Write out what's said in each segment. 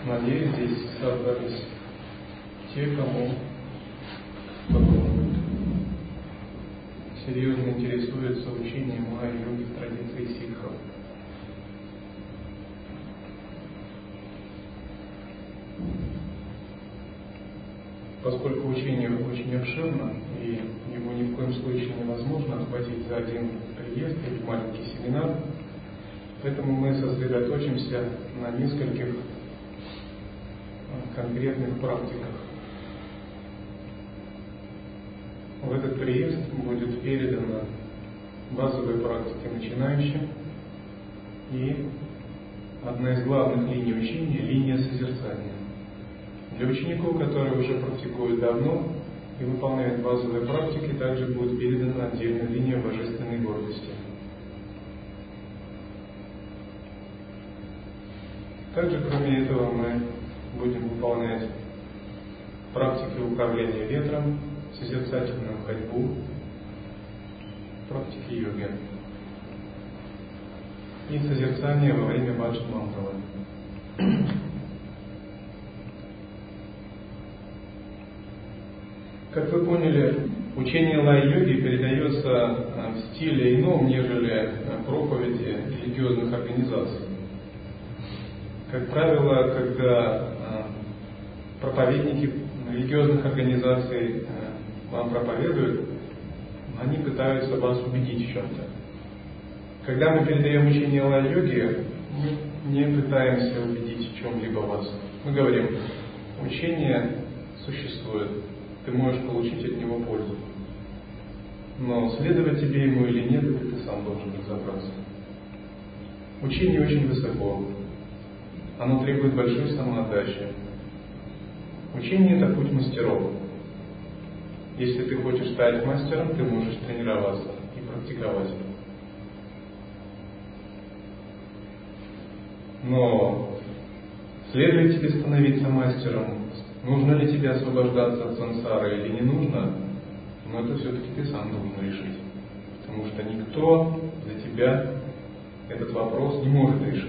Надеюсь, здесь собрались те, кому серьезно интересуется учением майя-йоги в традиции сикхов. Поскольку учение очень обширно, и его ни в коем случае невозможно охватить за один приезд или маленький семинар, поэтому мы сосредоточимся на нескольких конкретных практиках. В этот приезд будет передана базовые практики начинающим и одна из главных линий учения – линия созерцания. Для учеников, которые уже практикуют давно и выполняют базовые практики, также будет передана отдельная линия божественной гордости. Также, кроме этого, мы будем выполнять практики управления ветром, созерцательную ходьбу, практики йоги и созерцание во время баджан-мантравы. Как вы поняли, учение лай-йоги передается в стиле ином, нежели проповеди религиозных организаций. Как правило, когда проповедники религиозных организаций вам проповедуют, они пытаются вас убедить в чем-то. Когда мы передаем учение лай-йоги, мы не пытаемся убедить в чем-либо вас. Мы говорим, учение существует, ты можешь получить от него пользу. Но следовать тебе ему или нет, это ты сам должен разобраться. Учение очень высоко. Оно требует большой самоотдачи. Учение – это путь мастеров. Если ты хочешь стать мастером, ты можешь тренироваться и практиковать. Но следует тебе становиться мастером, нужно ли тебе освобождаться от сансары или не нужно, но это все-таки ты сам должен решить. Потому что никто за тебя этот вопрос не может решить.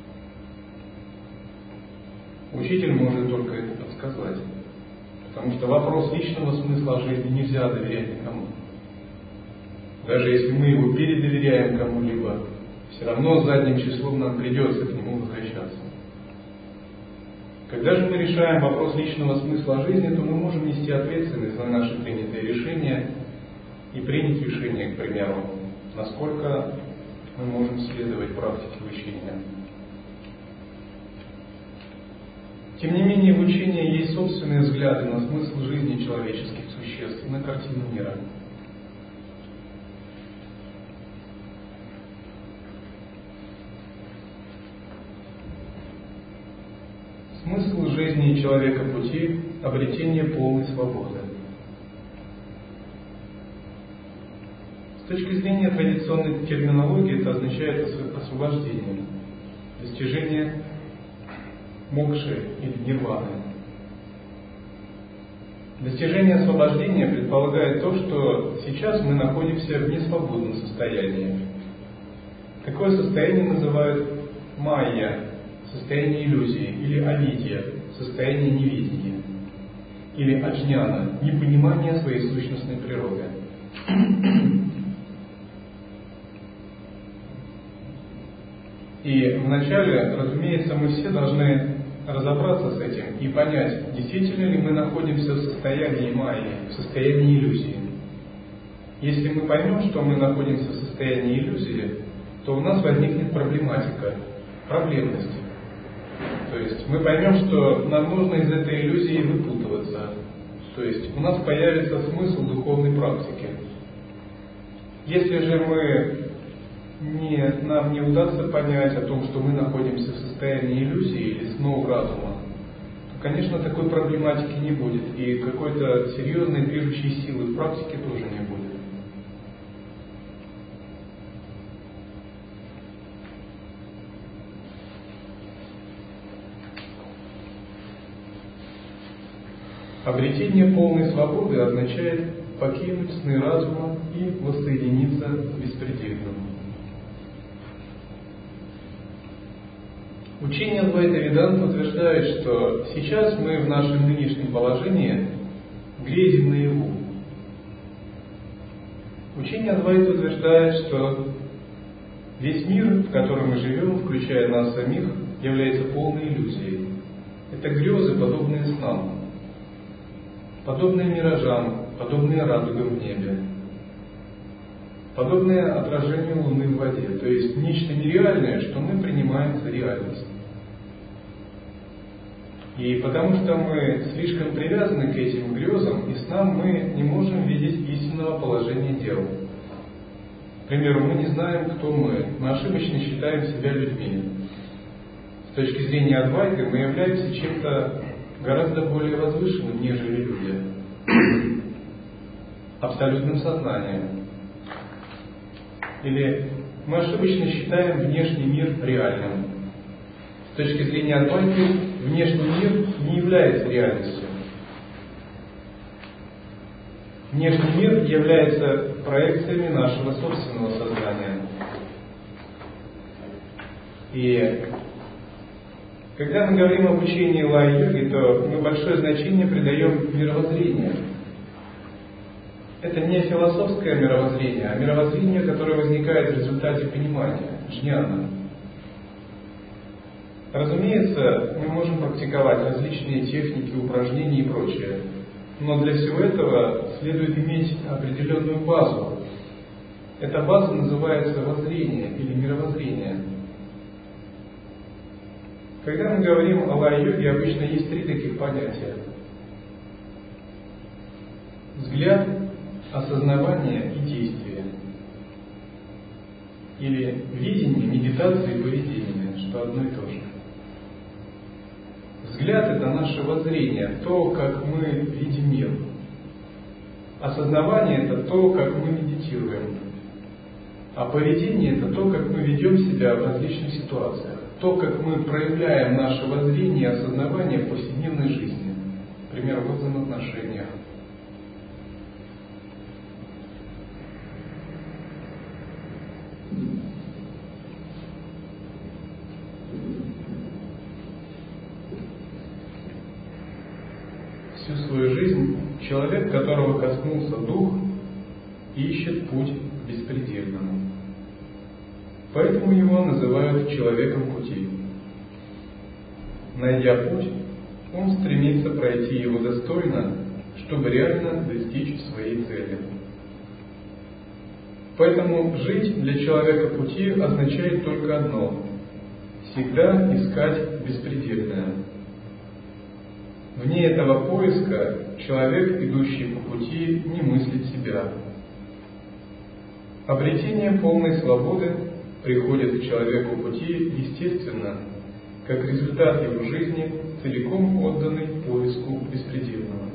Учитель может только это подсказать. Потому что вопрос личного смысла жизни нельзя доверять никому. Даже если мы его передоверяем кому-либо, все равно задним числом нам придется к нему возвращаться. Когда же мы решаем вопрос личного смысла жизни, то мы можем нести ответственность за наши принятые решения и принять решение, к примеру, насколько мы можем следовать практике учения. Тем не менее, в учении есть собственные взгляды на смысл жизни человеческих существ и на картину мира. Смысл жизни человека пути – обретение полной свободы. С точки зрения традиционной терминологии это означает освобождение, достижение мокши или нирваны. Достижение освобождения предполагает то, что сейчас мы находимся в несвободном состоянии. Такое состояние называют майя, состояние иллюзии, или авидья, состояние невидения, или аджняна, непонимание своей сущностной природы. И вначале, разумеется, мы все должны разобраться с этим и понять, действительно ли мы находимся в состоянии майи, в состоянии иллюзии. Если мы поймем, что мы находимся в состоянии иллюзии, то у нас возникнет проблематика, проблемность. То есть мы поймем, что нам нужно из этой иллюзии выпутываться. То есть у нас появится смысл духовной практики. Если же нам не удастся понять о том, что мы находимся в состоянии иллюзии или снов разума, то, конечно, такой проблематики не будет, и какой-то серьезной движущей силы в практике тоже не будет. Обретение полной свободы означает покинуть сны разума и воссоединиться с беспредельным. Учение Адвайта Веданта утверждает, что сейчас мы в нашем нынешнем положении грезим наяву. Учение Адвайта утверждает, что весь мир, в котором мы живем, включая нас самих, является полной иллюзией. Это грезы, подобные снам, подобные миражам, подобные радугам в небе, подобное отражению Луны в воде, то есть нечто нереальное, что мы принимаем за реальность. И потому что мы слишком привязаны к этим грезам и снам, мы не можем видеть истинного положения дел. К примеру, мы не знаем, кто мы ошибочно считаем себя людьми. С точки зрения Адвайты мы являемся чем-то гораздо более возвышенным, нежели люди. Абсолютным сознанием. Или мы ошибочно считаем внешний мир реальным. С точки зрения Адвайты, внешний мир не является реальностью. Внешний мир является проекциями нашего собственного сознания. И когда мы говорим об учении лай-йоги, то мы большое значение придаем мировоззрению. Это не философское мировоззрение, а мировоззрение, которое возникает в результате понимания, джняна. Разумеется, мы можем практиковать различные техники, упражнения и прочее, но для всего этого следует иметь определенную базу. Эта база называется воззрение или мировоззрение. Когда мы говорим о лай-йоге, обычно есть три таких понятия. Взгляд, осознавание и действие. Или видение, медитация и поведение, что одно и то же. Взгляд – это наше воззрение, то, как мы видим мир. Осознавание – это то, как мы медитируем. А поведение – это то, как мы ведем себя в различных ситуациях. То, как мы проявляем наше воззрение и осознавание в повседневной жизни. Например, в взаимоотношениях. Всю свою жизнь человек, которого коснулся дух, ищет путь к беспредельному. Поэтому его называют человеком пути. Найдя путь, он стремится пройти его достойно, чтобы реально достичь своей цели. Поэтому жить для человека пути означает только одно – всегда искать беспредельное. Вне этого поиска человек, идущий по пути, не мыслит себя. Обретение полной свободы приходит к человеку пути естественно, как результат его жизни, целиком отданный поиску беспредельного.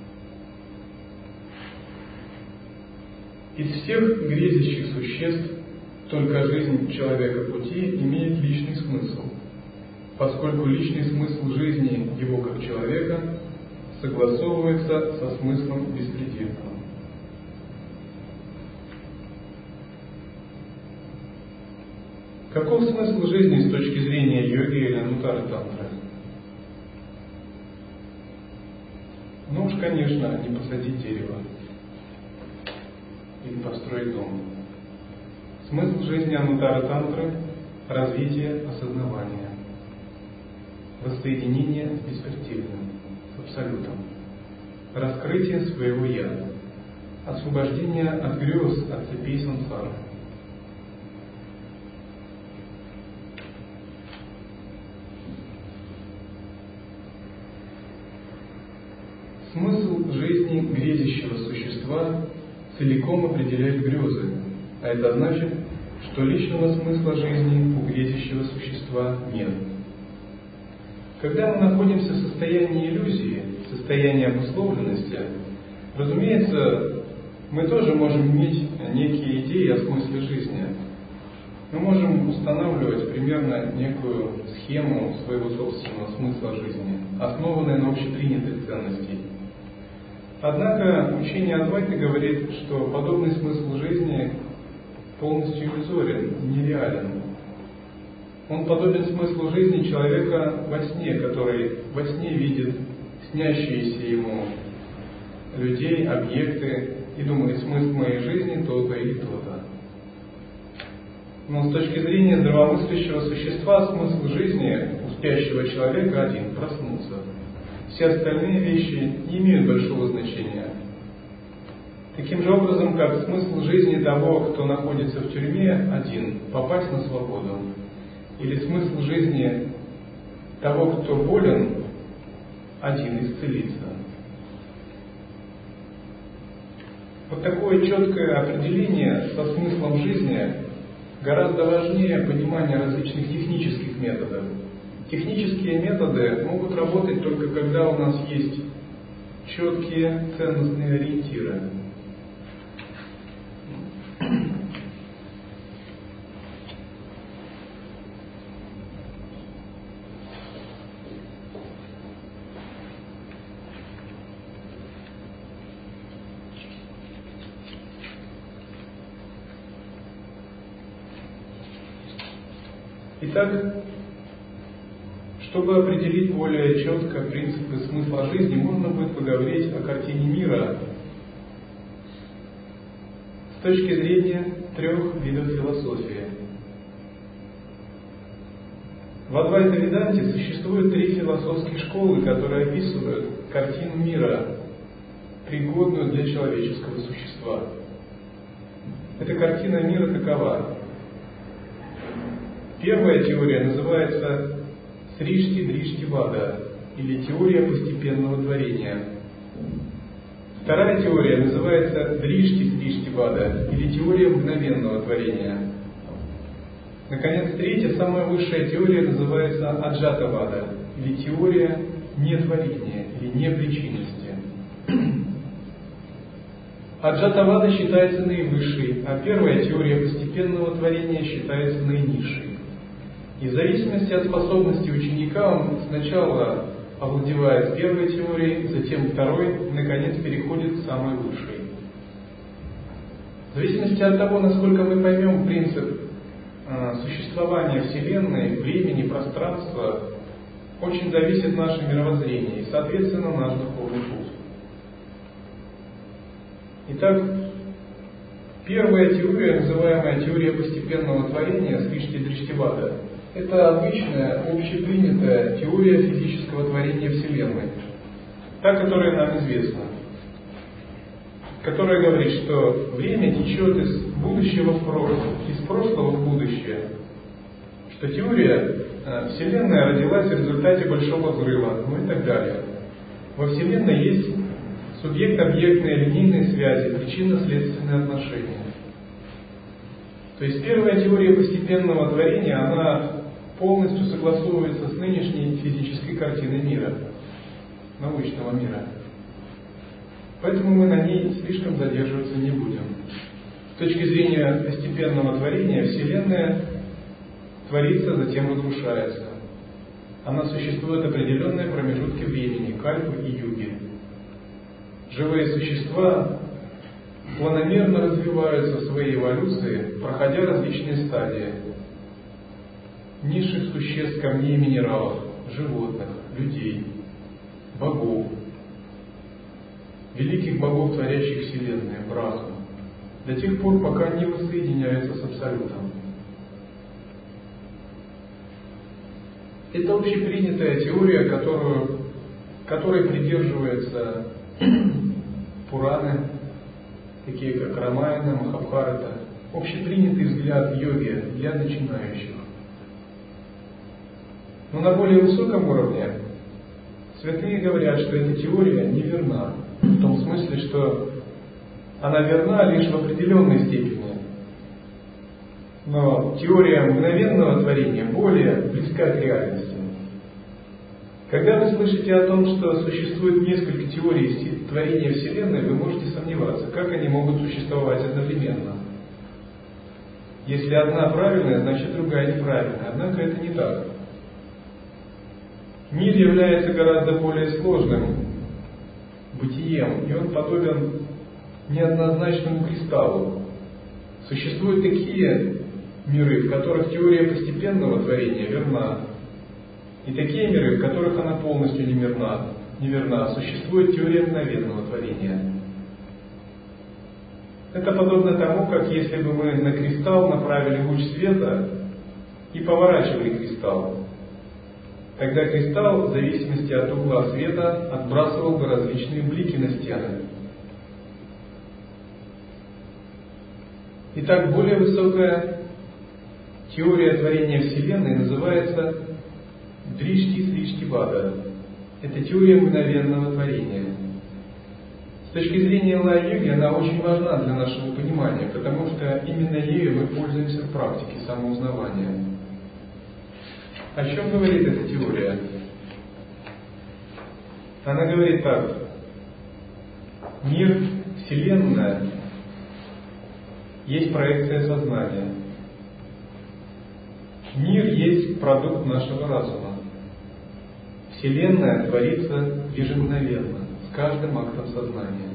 Из всех грезящих существ только жизнь человека пути имеет личный смысл, поскольку личный смысл жизни его как человека согласовывается со смыслом беспредельного. Каков смысл жизни с точки зрения йоги или анутара-тантры? Ну уж, конечно, не посадить дерево или построить дом. Смысл жизни анутара-тантры – развитие осознавания, воссоединение с беспредельным, с абсолютом, раскрытие своего «я», освобождение от грез, от цепей сансары. Смысл жизни грезящего существа целиком определяет грезы, а это значит, что личного смысла жизни у грезящего существа нет. Когда мы находимся в состоянии иллюзии, в состоянии обусловленности, разумеется, мы тоже можем иметь некие идеи о смысле жизни. Мы можем устанавливать примерно некую схему своего собственного смысла жизни, основанную на общепринятых ценностях. Однако учение Адвайты говорит, что подобный смысл жизни полностью иллюзорен, нереален. Он подобен смыслу жизни человека во сне, который во сне видит снящиеся ему людей, объекты, и думает, смысл моей жизни то-то и то-то. Но с точки зрения здравомыслящего существа, смысл жизни у спящего человека один – проснуться. Все остальные вещи не имеют большого значения. Таким же образом, как смысл жизни того, кто находится в тюрьме, один – попасть на свободу. Или смысл жизни того, кто болен, один – исцелиться. Вот такое четкое определение со смыслом жизни гораздо важнее понимания различных технических методов. Технические методы могут работать только когда у нас есть четкие ценностные ориентиры. Итак, чтобы определить более четко принципы смысла жизни, можно будет поговорить о картине мира с точки зрения 3 видов философии. В Адвайта-Веданте существует 3 философские школы, которые описывают картину мира, пригодную для человеческого существа. Эта картина мира такова. Первая теория называется Сришти-Дришти-Вада, или теория постепенного творения. Вторая теория называется Дришти-Сришти-Вада, или теория мгновенного творения. Наконец, третья, самая высшая теория называется Аджата-Вада, или теория нетворения, или непричинности. Аджата-Вада считается наивысшей, а первая теория постепенного творения считается наинизшей. И в зависимости от способности ученика он сначала овладевает первой теорией, затем второй, и, наконец, переходит к самой высшей. В зависимости от того, насколько мы поймем принцип существования Вселенной, времени, пространства, очень зависит наше мировоззрение и, соответственно, наш духовный путь. Итак, первая теория, называемая теория постепенного творения Сришти-Дришти-Вада, это обычная, общепринятая теория физического творения Вселенной, та, которая нам известна, которая говорит, что время течет из будущего в прошлое, из прошлого в будущее, что теория Вселенная родилась в результате Большого взрыва, ну и так далее. Во Вселенной есть субъект-объектные линейные связи, причинно-следственные отношения. То есть первая теория постепенного творения, она полностью согласовывается с нынешней физической картиной мира, научного мира. Поэтому мы на ней слишком задерживаться не будем. С точки зрения постепенного творения, Вселенная творится, затем разрушается. Она существует определенные промежутки времени, кальпы и юги. Живые существа планомерно развиваются в своей эволюции, проходя различные стадии низших существ, камней и минералов, животных, людей, богов, великих богов, творящих Вселенную, Брахму, до тех пор, пока не воссоединяются с Абсолютом. Это общепринятая теория, которой придерживаются Пураны, такие как Рамаяна, Махабхарата, общепринятый взгляд йоги для начинающих. Но на более высоком уровне святые говорят, что эта теория неверна, в том смысле, что она верна лишь в определенной степени. Но теория мгновенного творения более близка к реальности. Когда вы слышите о том, что существует несколько теорий творения Вселенной, вы можете сомневаться, как они могут существовать одновременно. Если одна правильная, значит другая неправильная. Однако это не так. Мир является гораздо более сложным бытием, и он подобен неоднозначному кристаллу. Существуют такие миры, в которых теория постепенного творения верна, и такие миры, в которых она полностью не верна, существует теория мгновенного творения. Это подобно тому, как если бы мы на кристалл направили луч света и поворачивали кристалл. Тогда кристалл, в зависимости от угла света, отбрасывал бы различные блики на стены. Итак, более высокая теория творения Вселенной называется Дришти-Сриштивада. Это теория мгновенного творения. С точки зрения лай-йоги она очень важна для нашего понимания, потому что именно ею мы пользуемся в практике самоузнавания. О чем говорит эта теория? Она говорит так. Мир, Вселенная есть проекция сознания. Мир есть продукт нашего разума. Вселенная творится ежемгновенно, с каждым актом сознания.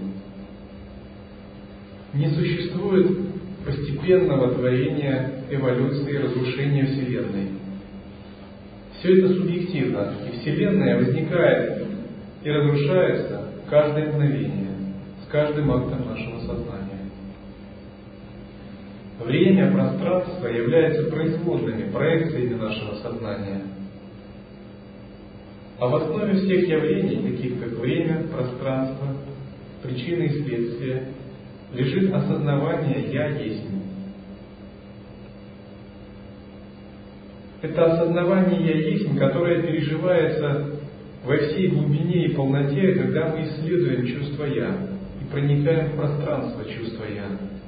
Не существует постепенного творения, эволюции, разрушения Вселенной. Все это субъективно, и Вселенная возникает и разрушается каждое мгновение, с каждым актом нашего сознания. Время, пространство являются производными, проекциями нашего сознания. А в основе всех явлений, таких как время, пространство, причины и следствия, лежит осознавание «Я есть». Это осознавание «Я есть», которое переживается во всей глубине и полноте, когда мы исследуем чувство «Я» и проникаем в пространство чувства «Я».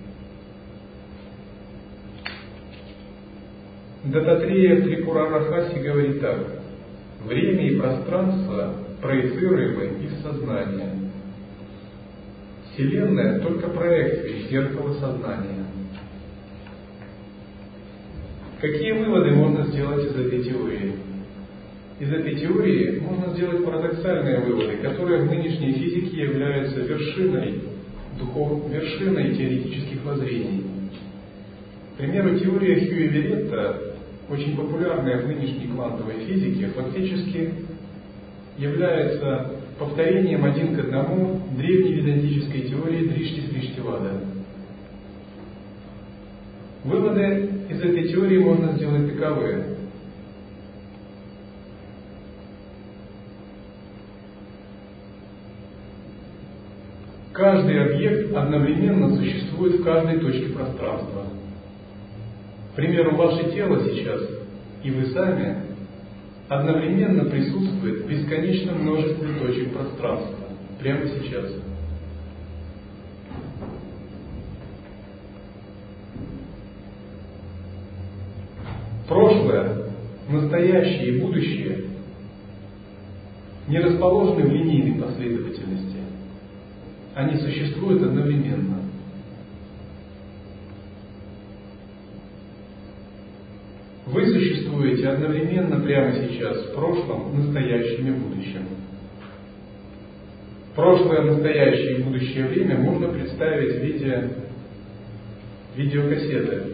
Дататрея Трипурарахаси говорит так. Время и пространство проецируемы из сознания. Вселенная только проекция зеркала сознания. Какие выводы можно сделать из этой теории? Из этой теории можно сделать парадоксальные выводы, которые в нынешней физике являются вершиной теоретических воззрений. К примеру, теория Хьюи-Веретта, очень популярная в нынешней квантовой физике, фактически является повторением один к одному древней ведантической теории Дришти-Сриштивада. Выводы из этой теории можно сделать таковые. Каждый объект одновременно существует в каждой точке пространства. К примеру, ваше тело сейчас и вы сами одновременно присутствует в бесконечном множестве точек пространства, прямо сейчас. Прошлое, настоящее и будущее не расположены в линейной последовательности. Они существуют одновременно. Вы существуете одновременно прямо сейчас в прошлом, настоящем и будущем. Прошлое, настоящее и будущее время можно представить в виде видеокассеты.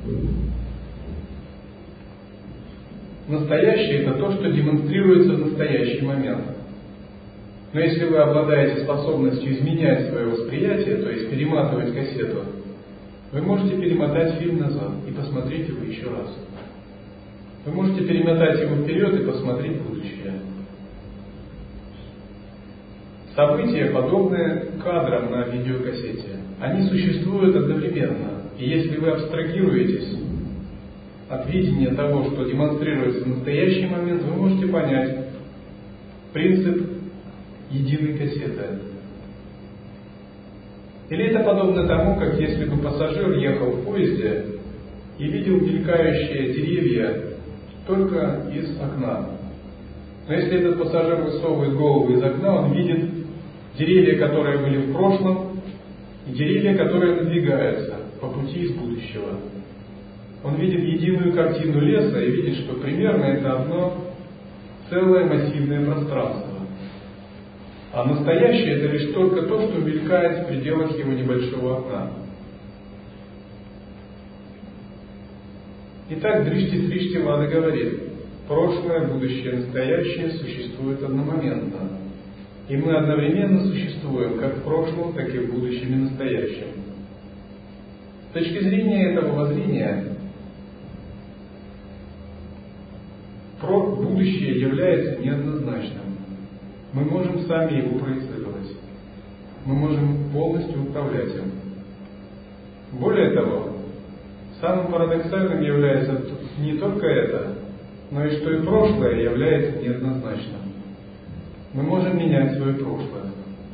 Настоящее – это то, что демонстрируется в настоящий момент. Но если вы обладаете способностью изменять свое восприятие, то есть перематывать кассету, вы можете перемотать фильм назад и посмотреть его еще раз. Вы можете перемотать его вперед и посмотреть будущее. События, подобные кадрам на видеокассете, они существуют одновременно. И если вы абстрагируетесь от видения того, что демонстрируется в настоящий момент, вы можете понять принцип единой кассеты. Или это подобно тому, как если бы пассажир ехал в поезде и видел мелькающие деревья только из окна. Но если этот пассажир высовывает голову из окна, он видит деревья, которые были в прошлом, и деревья, которые надвигаются по пути из будущего. Он видит единую картину леса и видит, что примерно это одно целое массивное пространство. А настоящее — это лишь только то, что мелькает в пределах его небольшого окна. Итак, Дришти-Сриштивада говорит: прошлое, будущее, настоящее существует одномоментно. И мы одновременно существуем как в прошлом, так и в будущем и настоящем. С точки зрения этого воззрения, будущее является неоднозначным. Мы можем сами его проецировать. Мы можем полностью управлять им. Более того, самым парадоксальным является не только это, но и что и прошлое является неоднозначным. Мы можем менять свое прошлое.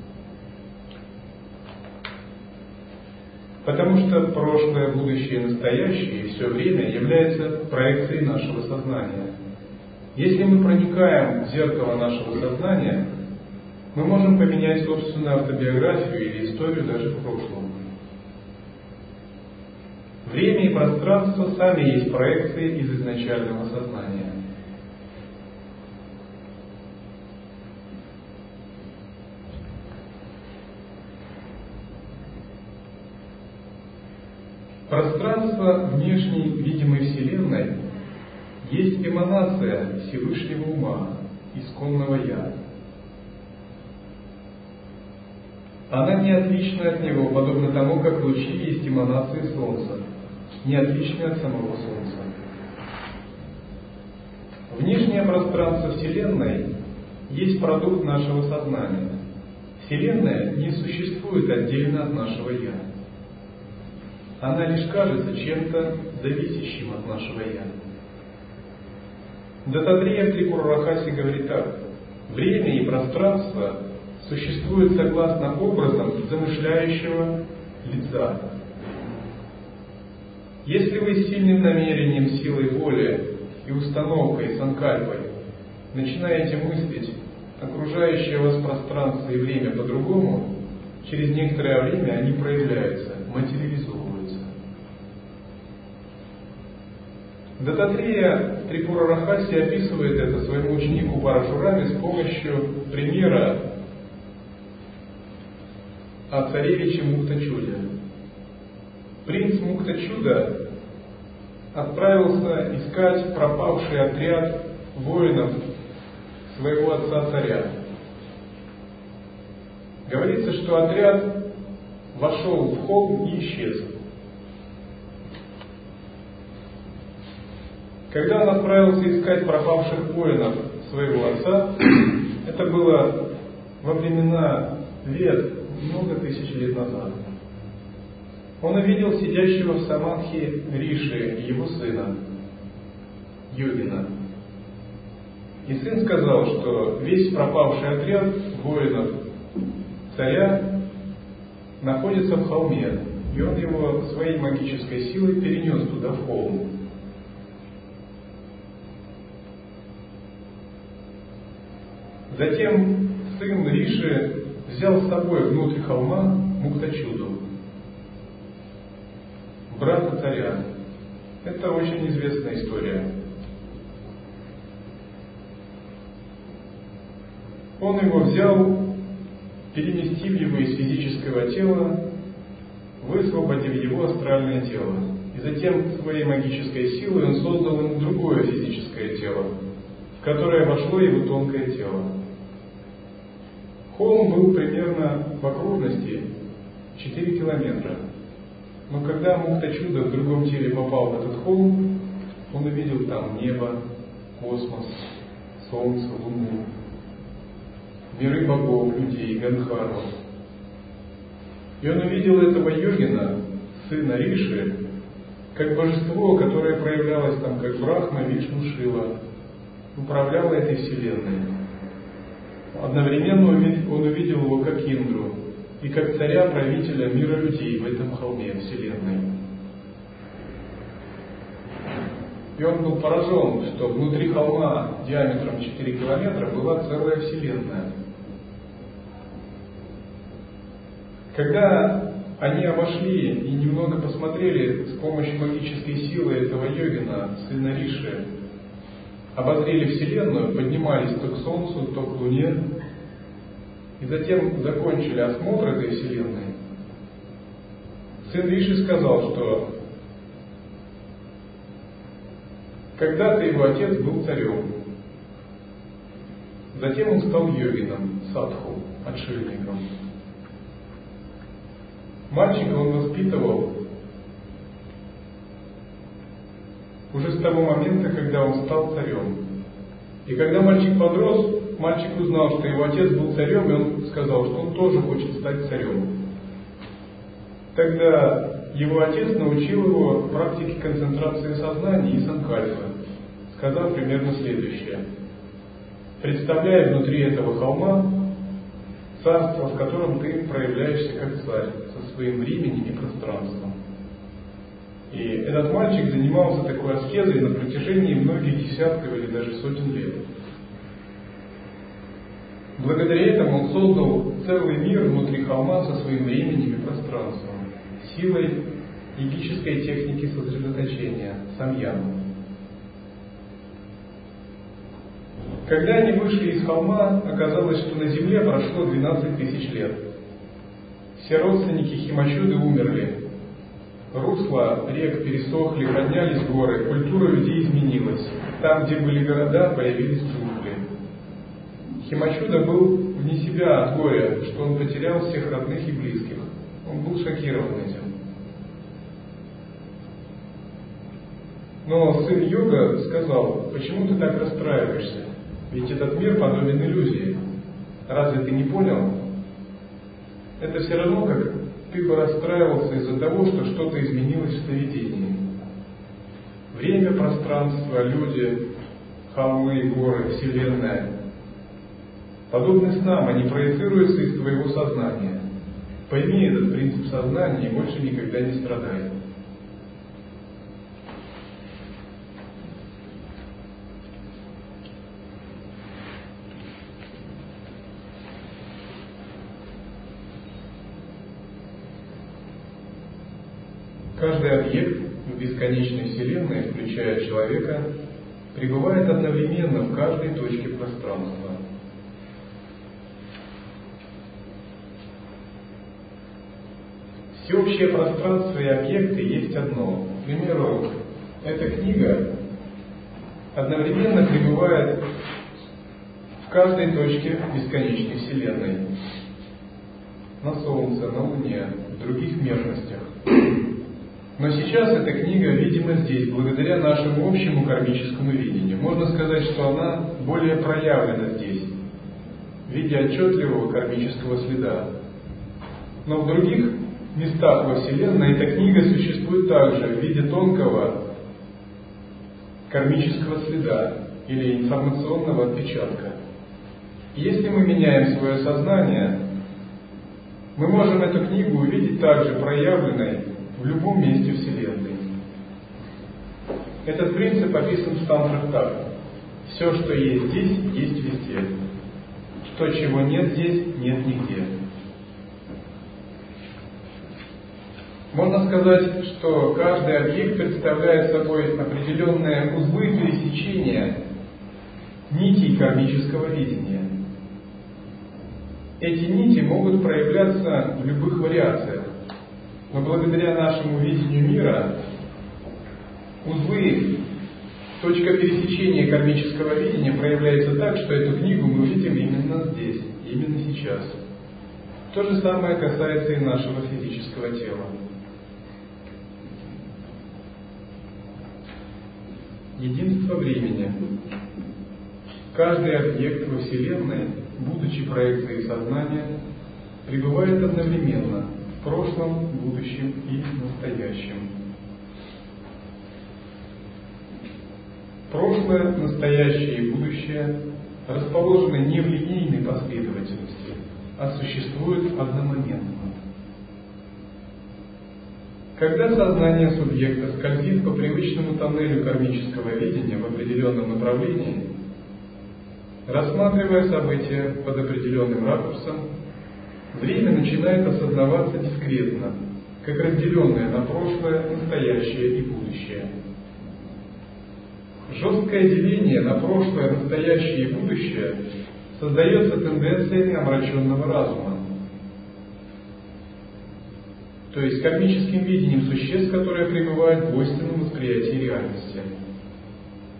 Потому что прошлое, будущее и настоящее все время являются проекцией нашего сознания. Если мы проникаем в зеркало нашего сознания, мы можем поменять собственную автобиографию или историю даже в прошлом. Время и пространство сами есть проекции из изначального сознания. Пространство внешней видимой Вселенной есть эманация Всевышнего Ума, исконного Я. Она не отлична от него, подобно тому, как лучи есть эманации Солнца, не отличны от самого Солнца. Внешнее пространство Вселенной есть продукт нашего сознания. Вселенная не существует отдельно от нашего Я. Она лишь кажется чем-то зависящим от нашего Я. Дататрея в Трипурарахасе говорит так: время и пространство существуют согласно образам замышляющего лица. Если вы с сильным намерением, силой воли и установкой санкальпой начинаете мыслить окружающее вас пространство и время по-другому, через некоторое время они проявляются, материализуются. Дататрея в Трипурарахасе описывает это своему ученику Парашураме с помощью примера о царевиче Муктачуде. Принц Муктачуда отправился искать пропавший отряд воинов своего отца-царя. Говорится, что отряд вошел в холм и исчез. Когда он отправился искать пропавших воинов своего отца, это было во времена лет, много тысяч лет назад, он увидел сидящего в самадхи Риши, его сына, Йогина. И сын сказал, что весь пропавший отряд воинов царя находится в холме, и он его своей магической силой перенес туда, в холм. Затем сын Риши взял с собой внутрь холма Муктачуду, брата царя. Это очень известная история. Он его взял, переместив его из физического тела, высвободив его астральное тело. И затем своей магической силой он создал ему другое физическое тело, в которое вошло его тонкое тело. Холм был примерно в окружности 4 километра. Но когда Муктачуда в другом теле попал в этот холм, он увидел там небо, космос, солнце, луну, миры богов, людей, Гандхарвов. И он увидел этого йогина, сына Риши, как божество, которое проявлялось там как Брахма, Вишну, Шива, управляло этой вселенной. Одновременно он увидел его как Индру и как царя-правителя мира людей в этом холме вселенной. И он был поражен, что внутри холма диаметром 4 километра была целая вселенная. Когда они обошли и немного посмотрели с помощью магической силы этого йогина, сына Риши, обозрели Вселенную, поднимались то к Солнцу, то к Луне, и затем закончили осмотр этой Вселенной, сын Риши сказал, что Когда-то его отец был царем. Затем он стал йогином, садху, отшельником. Мальчика он воспитывал уже с того момента, когда он стал царем. И когда мальчик подрос, мальчик узнал, что его отец был царем, и он сказал, что он тоже хочет стать царем. Тогда его отец научил его практике концентрации сознания и санкальпы, сказав примерно следующее. Представляй внутри этого холма царство, в котором ты проявляешься как царь, со своим временем и пространством. И этот мальчик занимался такой аскезой на протяжении многих десятков или даже сотен лет. Благодаря этому он создал целый мир внутри холма со своим временем и пространством, силой йогической техники сосредоточения, самьяна. Когда они вышли из холма, оказалось, что на земле прошло 12 тысяч лет. Все родственники Химачуды умерли. Русла рек пересохли, поднялись горы, культура людей изменилась. Там, где были города, появились джунгли. Химачуда был вне себя от горя, что он потерял всех родных и близких. Он был шокирован этим. Но сын Йога сказал: почему ты так расстраиваешься? Ведь этот мир подобен иллюзии. Разве ты не понял? Это все равно, как ты бы расстраивался из-за того, что что-то изменилось в сновидении. Время, пространство, люди, холмы, горы, Вселенная подобны снам, они проецируются из твоего сознания. Пойми этот принцип сознания и больше никогда не страдай. Каждый объект в бесконечной Вселенной, включая человека, пребывает одновременно в каждой точке пространства. Всеобщее пространство и объекты есть одно. К примеру, эта книга одновременно пребывает в каждой точке бесконечной Вселенной. На Солнце, на Луне, в других мерностях. Но сейчас эта книга видима здесь, благодаря нашему общему кармическому видению. Можно сказать, что она более проявлена здесь, в виде отчетливого кармического следа. Но в других местах во Вселенной эта книга существует также в виде тонкого кармического следа или информационного отпечатка. И если мы меняем свое сознание, мы можем эту книгу увидеть также проявленной в любом месте Вселенной. Этот принцип описан в тантрах так. Все, что есть здесь, есть везде. То, чего нет здесь, нет нигде. Можно сказать, что каждый объект представляет собой определенные узлы пересечения нитей кармического видения. Эти нити могут проявляться в любых вариациях. Но благодаря нашему видению мира, узлы, точка пересечения кармического видения проявляется так, что эту книгу мы видим именно здесь, именно сейчас. То же самое касается и нашего физического тела. Единство времени. Каждый объект во Вселенной, будучи проекцией сознания, пребывает одновременно в прошлом, будущем и настоящем. Прошлое, настоящее и будущее расположены не в линейной последовательности, а существуют одномоментно. Когда сознание субъекта скользит по привычному тоннелю кармического видения в определенном направлении, рассматривая события под определенным ракурсом, время начинает осознаваться дискретно, как разделенное на прошлое, настоящее и будущее. Жесткое деление на прошлое, настоящее и будущее создается тенденциями омраченного разума, то есть кармическим видением существ, которые пребывают в двойственном восприятии реальности.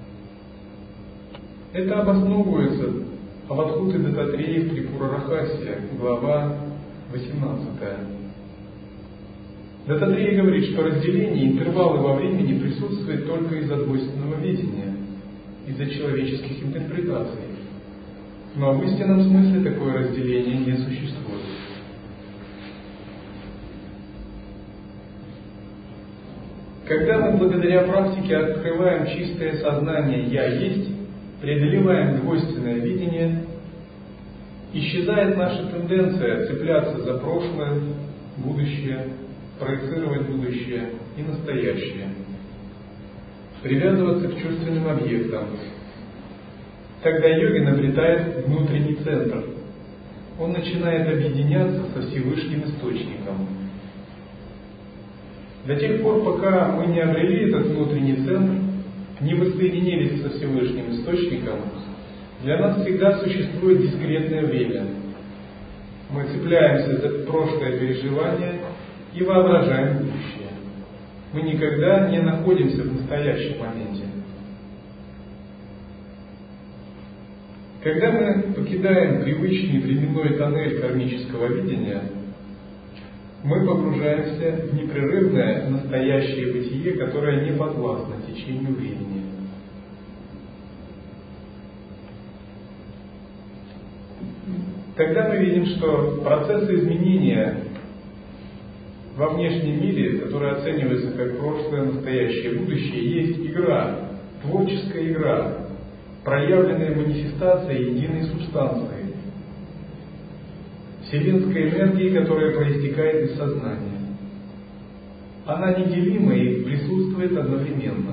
Это обосновывается Авадхуты Дататрея в Трипура-Рахасия, глава 18. Дататрея говорит, что разделение, интервалы во времени присутствуют только из-за двойственного видения, из-за человеческих интерпретаций. Но в истинном смысле такое разделение не существует. Когда мы благодаря практике открываем чистое сознание «Я есть», преодолеваем двойственное видение, исчезает наша тенденция цепляться за прошлое, будущее, проецировать будущее и настоящее, привязываться к чувственным объектам. Тогда йогин обретает внутренний центр. Он начинает объединяться со Всевышним Источником. До тех пор, пока мы не обрели этот внутренний центр, не воссоединились со Всевышним Источником, для нас всегда существует дискретное время. Мы цепляемся за прошлое переживание и воображаем будущее. Мы никогда не находимся в настоящем моменте. Когда мы покидаем привычный временной тоннель кармического видения, мы погружаемся в непрерывное настоящее бытие, которое не подвластно течению времени. Тогда мы видим, что процессы изменения во внешнем мире, которые оцениваются как прошлое, настоящее, будущее, есть игра, творческая игра, проявленная манифестация единой субстанции, вселенской энергии, которая проистекает из сознания. Она неделима и присутствует одновременно.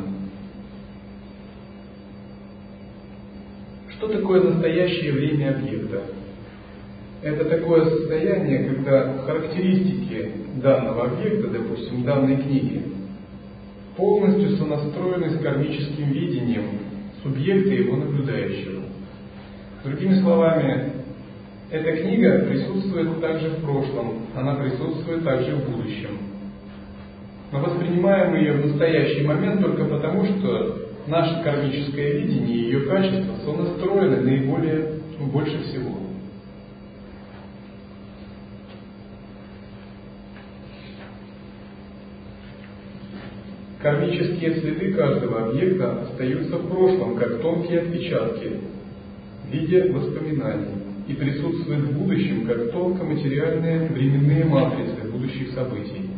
Что такое настоящее время объекта? Это такое состояние, когда характеристики данного объекта, допустим, данной книги, полностью сонастроены с кармическим видением субъекта и его наблюдающего. Другими словами, эта книга присутствует также в прошлом, она присутствует также в будущем. Мы воспринимаем ее в настоящий момент только потому, что наше кармическое видение и ее качества сонастроены больше всего. Кармические следы каждого объекта остаются в прошлом, как тонкие отпечатки в виде воспоминаний, и присутствуют в будущем, как тонкоматериальные временные матрицы будущих событий.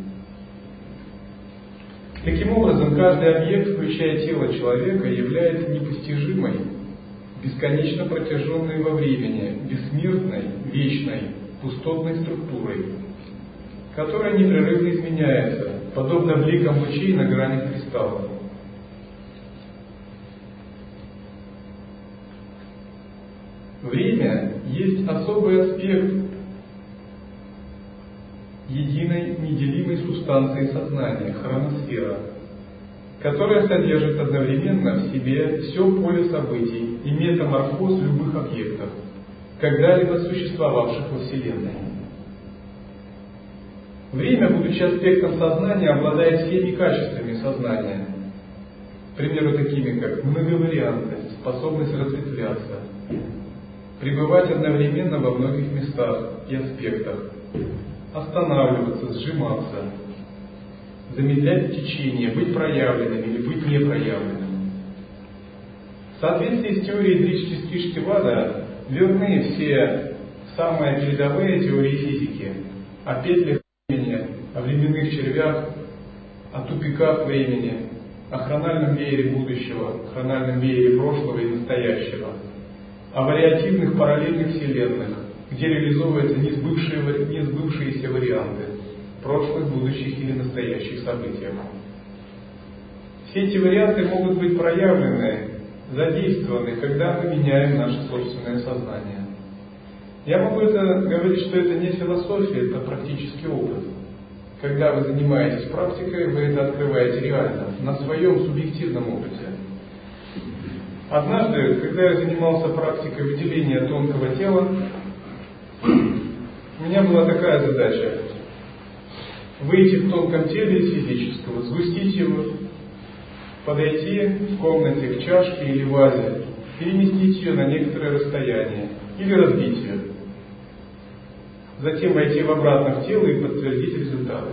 Таким образом, каждый объект, включая тело человека, является непостижимой, бесконечно протяженной во времени, бессмертной, вечной, пустотной структурой, которая непрерывно изменяется, подобно бликам лучей на гранях кристаллов. Время есть особый аспект единой неделимой субстанции сознания, хроносфера, которая содержит одновременно в себе все поле событий и метаморфоз любых объектов, когда-либо существовавших во Вселенной. Время, будучи аспектом сознания, обладает всеми качествами сознания, к примеру, такими как многовариантность, способность разветвляться, пребывать одновременно во многих местах и аспектах, останавливаться, сжиматься, замедлять течение, быть проявленным или быть непроявленным. В соответствии с теорией Дришти-Штивада верны все самые передовые теории физики о петлях времени, о временных червях, о тупиках времени, о хрональном веере будущего, хрональном веере прошлого и настоящего, о вариативных параллельных вселенных, где реализовываются несбывшиеся варианты прошлых, будущих или настоящих событий. Все эти варианты могут быть проявлены, задействованы, когда мы меняем наше собственное сознание. Я могу говорить, что это не философия, это практический опыт. Когда вы занимаетесь практикой, вы это открываете реально, на своем субъективном опыте. Однажды, когда я занимался практикой выделения тонкого тела, у меня была такая задача: выйти в тонком теле из физического, сгустить его, подойти в комнате к чашке или вазе переместить ее на некоторое расстояние или разбить ее. Затем войти обратно в тело и подтвердить результаты.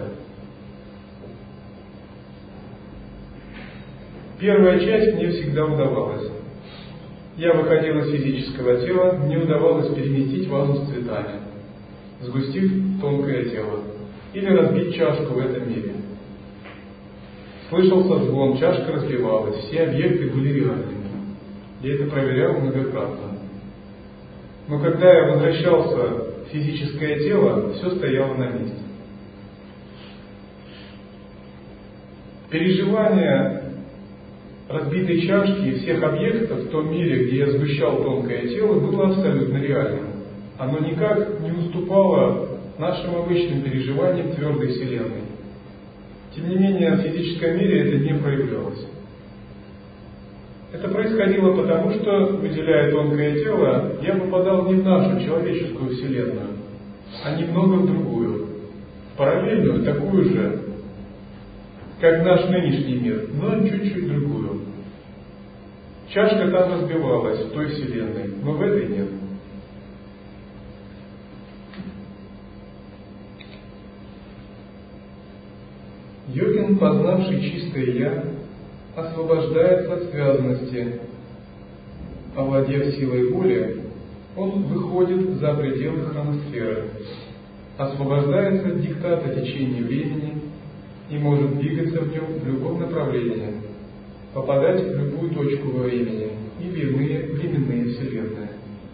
Первая часть мне всегда удавалась. Я выходил из физического тела, мне удавалось переместить вазу с цветами, сгустив тонкое тело, или разбить чашку в этом мире. Слышался звон, чашка разбивалась, все объекты были реальными. Я это проверял многократно. Но когда я возвращался в физическое тело, все стояло на месте. Переживание разбитой чашки и всех объектов в том мире, где я сгущал тонкое тело, было абсолютно реальным. Оно никак не уступало нашим обычным переживаниям твердой Вселенной. Тем не менее, в физическом мире это не проявлялось. Это происходило потому, что, выделяя тонкое тело, я попадал не в нашу человеческую Вселенную, а немного в другую, в параллельную, такую же, как наш нынешний мир, но чуть-чуть другую. Чашка там разбивалась, в той Вселенной, но в этой нет. Йогин, познавший чистое «Я», освобождается от связанности. Овладев силой воли, он выходит за пределы хроносферы, освобождается от диктата течения времени и может двигаться в нем в любом направлении, попадать в любую точку во времени и в иные временные вселенные.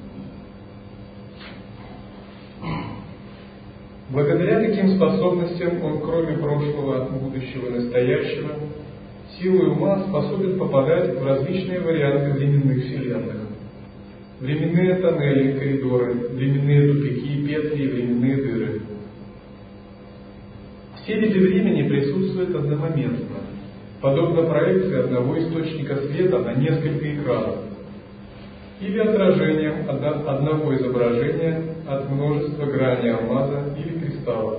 Благодаря таким способностям он, кроме прошлого, будущего и настоящего, силой ума способен попадать в различные варианты временных вселенных. Временные тоннели, коридоры, временные тупики, петли и временные дыры. Все виды времени присутствуют одномоментно, подобно проекции одного источника света на несколько экранов, или отражением одного изображения от множества граней алмаза или кристалла.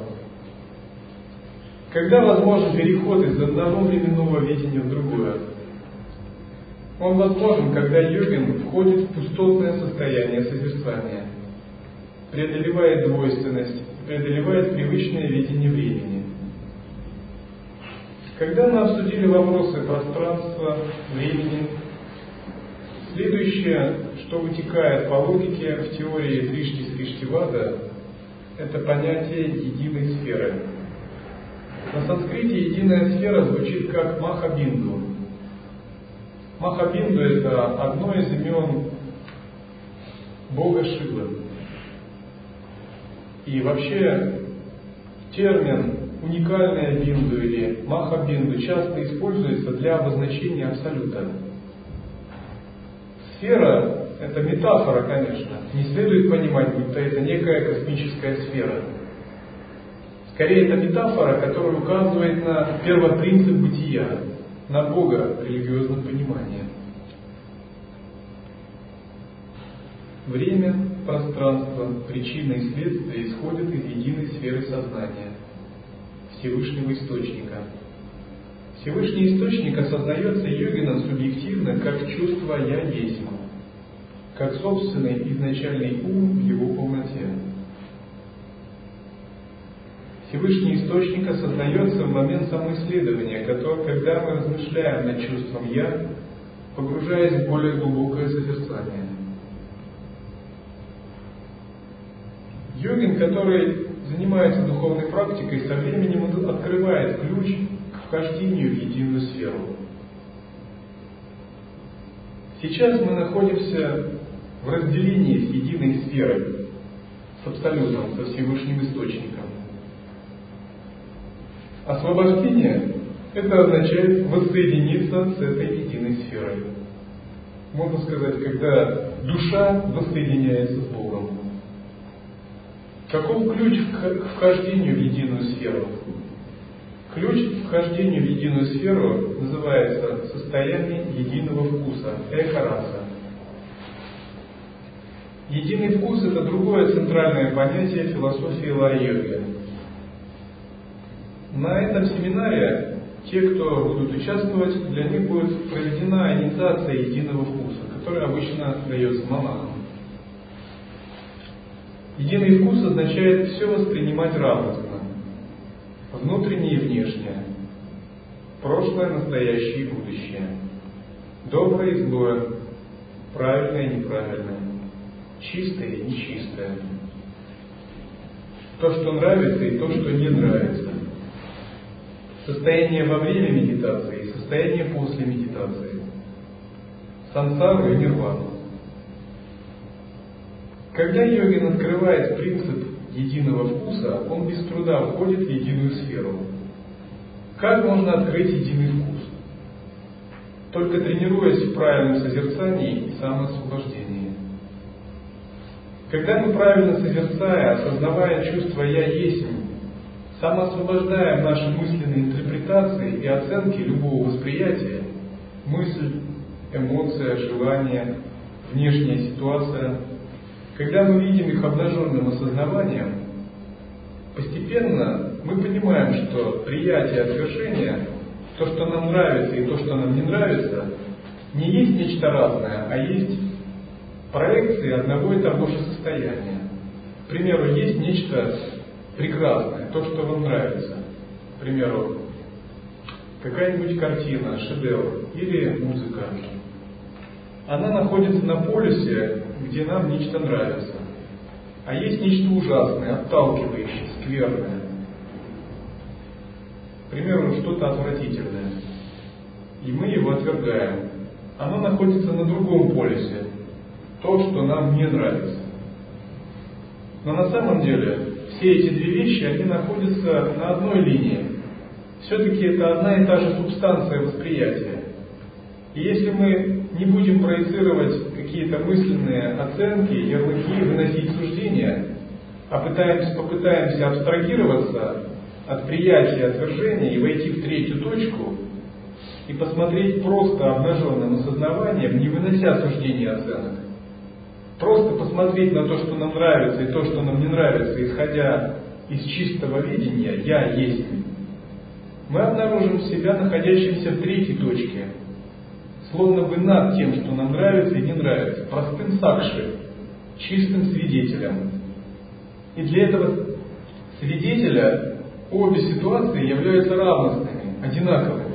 Когда возможен переход из одного временного видения в другое? Он возможен, когда йогин входит в пустотное состояние созерцания, преодолевает двойственность, преодолевает привычное видение времени. Когда мы обсудили вопросы пространства, времени, следующее, что вытекает по логике в теории Дришти-Сриштивада, это понятие единой сферы. На санскрите единая сфера звучит как Махабинду. Махабинду – это одно из имен Бога Шивы. И вообще термин уникальная бинду или Махабинду часто используется для обозначения абсолюта. Сфера – это метафора, конечно. Не следует понимать, будто это некая космическая сфера. Скорее, это метафора, которая указывает на первопринцип бытия, на Бога в религиозном понимании. Время, пространство, причина и следствие исходят из единой сферы сознания, Всевышнего Источника. Всевышний Источник осознается йогином субъективно как чувство «я есть», как собственный изначальный ум в его полноте. Всевышний Источник осознается в момент самоисследования, когда мы размышляем над чувством «я», погружаясь в более глубокое созерцание. Йогин, который занимается духовной практикой, со временем открывает ключ к вхождению в единую сферу. Сейчас мы находимся в разделении с единой сферой, с Абсолютом, со Всевышним Источником. Освобождение – это означает воссоединиться с этой единой сферой. Можно сказать, когда душа воссоединяется с Богом. Каков ключ к вхождению в единую сферу? Ключ к вхождению в единую сферу называется состояние единого вкуса, эка-раса. Единый вкус – это другое центральное понятие философии лай-йоги. На этом семинаре те, кто будут участвовать, для них будет проведена инициация единого вкуса, который обычно дается монахам. Единый вкус означает все воспринимать равностно, внутреннее и внешнее, прошлое, настоящее и будущее, доброе и злое, правильное и неправильное, чистое и нечистое, то, что нравится и то, что не нравится, состояние во время медитации и состояние после медитации, сансару и нирвану. Когда йогин открывает принцип единого вкуса, он без труда входит в единую сферу. Как можно открыть единый вкус? Только тренируясь в правильном созерцании и самоосвобождении. Когда мы правильно созерцая, осознавая чувство «я есть», самоосвобождаем наши мысленные интерпретации и оценки любого восприятия, мысль, эмоция, желание, внешняя ситуация, когда мы видим их обнаженным осознаванием, постепенно мы понимаем, что приятие отвершения, то, что нам нравится и то, что нам не нравится, не есть нечто разное, а есть проекции одного и того же состояния. К примеру, есть нечто прекрасное, то, что вам нравится. К примеру, какая-нибудь картина, шедевр или музыка. Она находится на полюсе, где нам нечто нравится. А есть нечто ужасное, отталкивающее, скверное. К примеру, что-то отвратительное. И мы его отвергаем. Оно находится на другом полюсе. То, что нам не нравится. Но на самом деле все эти две вещи, они находятся на одной линии. Все-таки это одна и та же субстанция восприятия. И если мы не будем проецировать какие-то мысленные оценки, ярлыки, выносить суждения, а попытаемся абстрагироваться от приятия, отвержения и войти в третью точку и посмотреть просто обнаженным осознаванием, не вынося суждений и оценок. Просто посмотреть на то, что нам нравится и то, что нам не нравится, исходя из чистого видения «я есть», мы обнаружим себя находящимся в третьей точке, словно бы над тем, что нам нравится и не нравится, простым сакши, чистым свидетелем. И для этого свидетеля обе ситуации являются равностными, одинаковыми.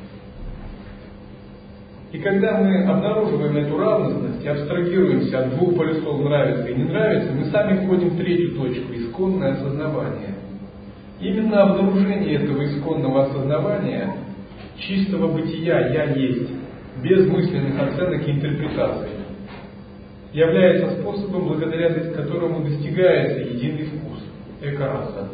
И когда мы обнаруживаем эту равностность и абстрагируемся от двух полюсов нравится и не нравится, мы сами входим в третью точку, исконное осознавание. Именно обнаружение этого исконного осознавания, чистого бытия «я есть», без мысленных оценок и интерпретаций, является способом, благодаря которому достигается единый вкус, экараса.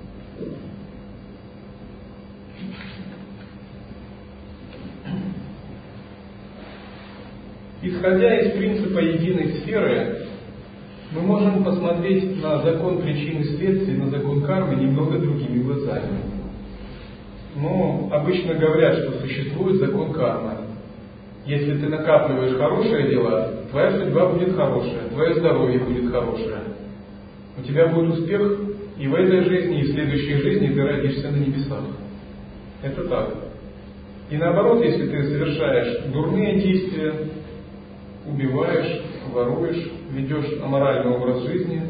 Исходя из принципа единой сферы, мы можем посмотреть на закон причин и следствий, на закон кармы немного другими глазами. Но обычно говорят, что существует закон кармы. Если ты накапливаешь хорошие дела, твоя судьба будет хорошая, твое здоровье будет хорошее. У тебя будет успех и в этой жизни, и в следующей жизни ты родишься на небесах. Это так. И наоборот, если ты совершаешь дурные действия, убиваешь, воруешь, ведешь аморальный образ жизни,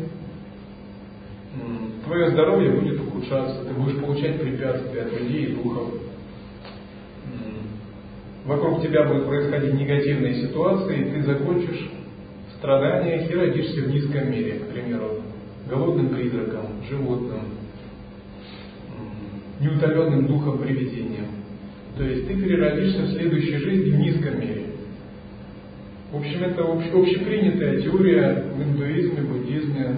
твое здоровье будет ухудшаться, ты будешь получать препятствия от людей и духов. Вокруг тебя будут происходить негативные ситуации, и ты закончишь в страданиях и родишься в низком мире, к примеру, голодным призраком, животным, неутоленным духом, привидением. То есть ты переродишься в следующей жизни в низком мире. В общем, это общепринятая теория в индуизме, буддизме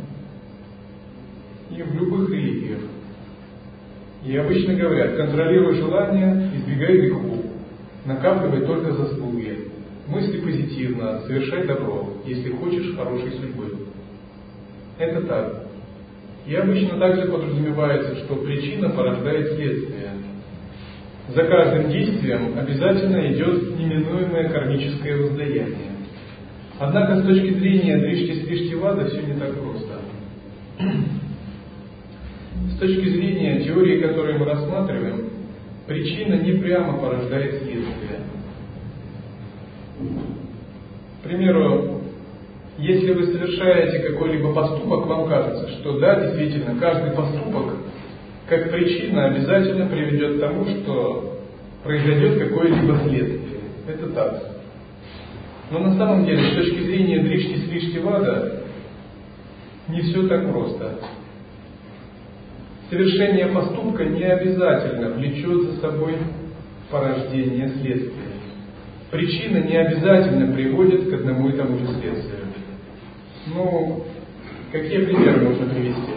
и в любых религиях. И обычно говорят: контролируй желания, избегай грехов, накапливай только заслуги, мысли позитивно, совершай добро, если хочешь хорошей судьбы. Это так. И обычно также подразумевается, что причина порождает следствие. За каждым действием обязательно идет неминуемое кармическое воздаяние. Однако с точки зрения Дришти-Спиштивада все не так просто. С точки зрения теории, которую мы рассматриваем, причина не прямо порождает следствие. К примеру, если вы совершаете какой-либо поступок, вам кажется, что да, действительно, каждый поступок как причина обязательно приведет к тому, что произойдет какое-либо следствие. Это так. Но на самом деле, с точки зрения Дришти-Сриштивада, не все так просто. Совершение поступка не обязательно влечет за собой порождение следствия. Причина не обязательно приводит к одному и тому же следствию. Ну, какие примеры можно привести?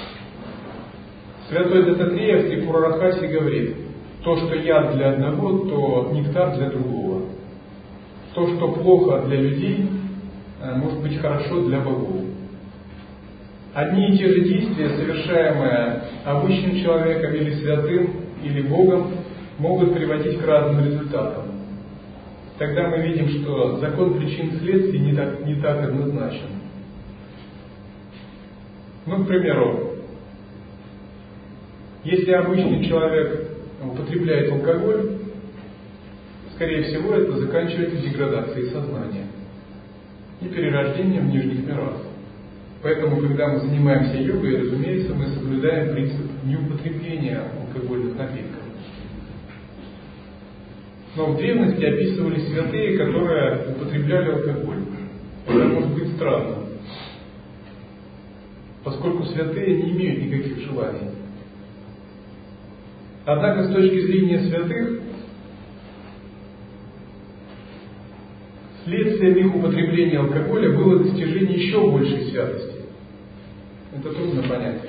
Святой Дататрея в Трипура-Рахасе говорит: то, что яд для одного, то нектар для другого. То, что плохо для людей, может быть хорошо для богов. Одни и те же действия, совершаемые обычным человеком или святым, или Богом, могут приводить к разным результатам. Тогда мы видим, что закон причин и следствий не так однозначен. Ну, к примеру, если обычный человек употребляет алкоголь, скорее всего, это заканчивается деградацией сознания и перерождением в нижних мирах. Поэтому, когда мы занимаемся йогой, разумеется, мы соблюдаем принцип неупотребления алкогольных напитков. Но в древности описывали святые, которые употребляли алкоголь. Это может быть странно, поскольку святые не имеют никаких желаний. Однако, с точки зрения святых, следствием их употребления алкоголя было достижение еще большей святости. Это трудно понять.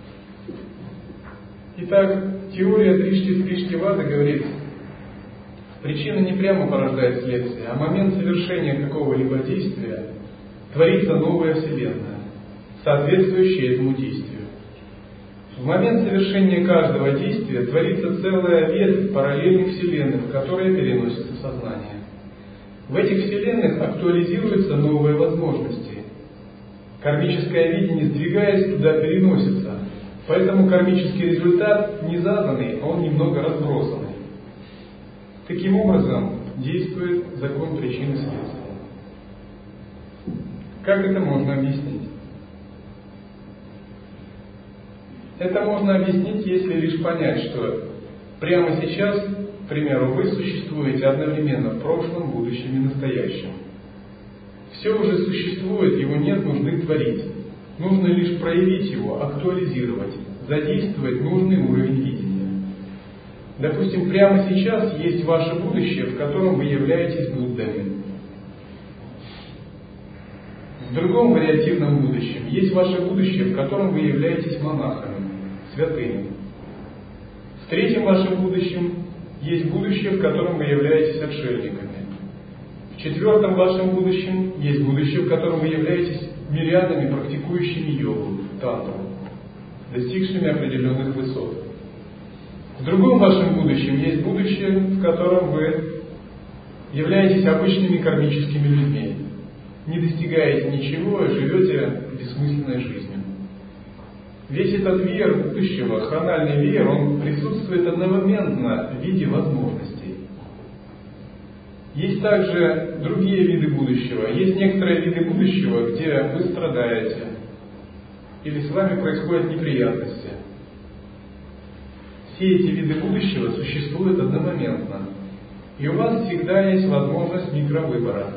Итак, теория Дришти-Сриштивада говорит: причина не прямо порождает следствие, а в момент совершения какого-либо действия творится новая вселенная, соответствующая этому действию. В момент совершения каждого действия творится целая ветвь параллельных вселенных, в которые переносится сознание. В этих вселенных актуализируются новые возможности. Кармическое видение, сдвигаясь туда, переносится. Поэтому кармический результат не заданный, а он немного разбросанный. Таким образом действует закон причин и следствия. Как это можно объяснить? Это можно объяснить, если лишь понять, что прямо сейчас, к примеру, вы существуете одновременно в прошлом, будущем и настоящем. Все уже существует, его нет нужды творить. Нужно лишь проявить его, актуализировать, задействовать нужный уровень видения. Допустим, прямо сейчас есть ваше будущее, в котором вы являетесь Буддами. В другом вариативном будущем есть ваше будущее, в котором вы являетесь монахами, святыми. В третьем вашем будущем есть будущее, в котором вы являетесь отшельниками. В четвертом вашем будущем есть будущее, в котором вы являетесь мирянами, практикующими йогу, тантру, достигшими определенных высот. В другом вашем будущем есть будущее, в котором вы являетесь обычными кармическими людьми, не достигаете ничего и живете бессмысленной жизнью. Весь этот веер будущего, хрональный веер, он присутствует одномоментно в виде возможностей. Есть также другие виды будущего. Есть некоторые виды будущего, где вы страдаете или с вами происходят неприятности. Все эти виды будущего существуют одномоментно. И у вас всегда есть возможность микровыбора.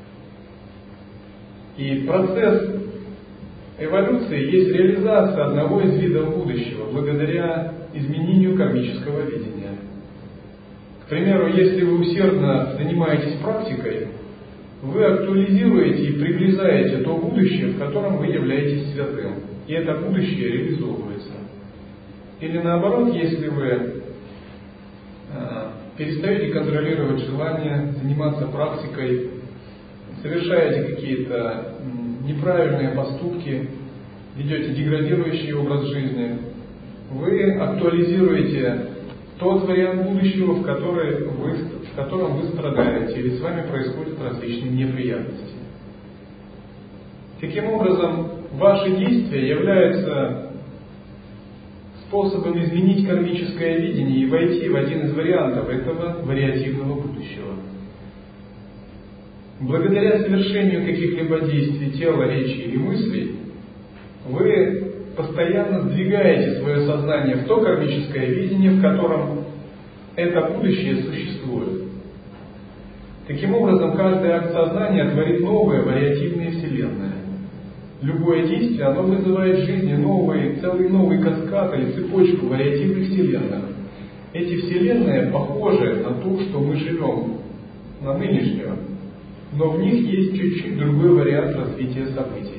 И процесс эволюции есть реализация одного из видов будущего благодаря изменению кармического видения. К примеру, если вы усердно занимаетесь практикой, вы актуализируете и приближаете то будущее, в котором вы являетесь святым. И это будущее реализовывается. Или наоборот, если вы перестаете контролировать желание, заниматься практикой, совершаете какие-то неправильные поступки, ведете деградирующий образ жизни, вы актуализируете тот вариант будущего, в котором вы страдаете, или с вами происходят различные неприятности. Таким образом, ваши действия являются способом изменить кармическое видение и войти в один из вариантов этого вариативного будущего. благодаря совершению каких-либо действий тела, речи или мыслей, вы постоянно сдвигаете свое сознание в то кармическое видение, в котором это будущее существует. Таким образом, каждый акт сознания творит новые вариативные вселенные. Любое действие, оно вызывает в жизни целый новый каскад или цепочку вариативных вселенных. Эти вселенные похожи на то, что мы живем, на нынешнюю, но в них есть чуть-чуть другой вариант развития событий.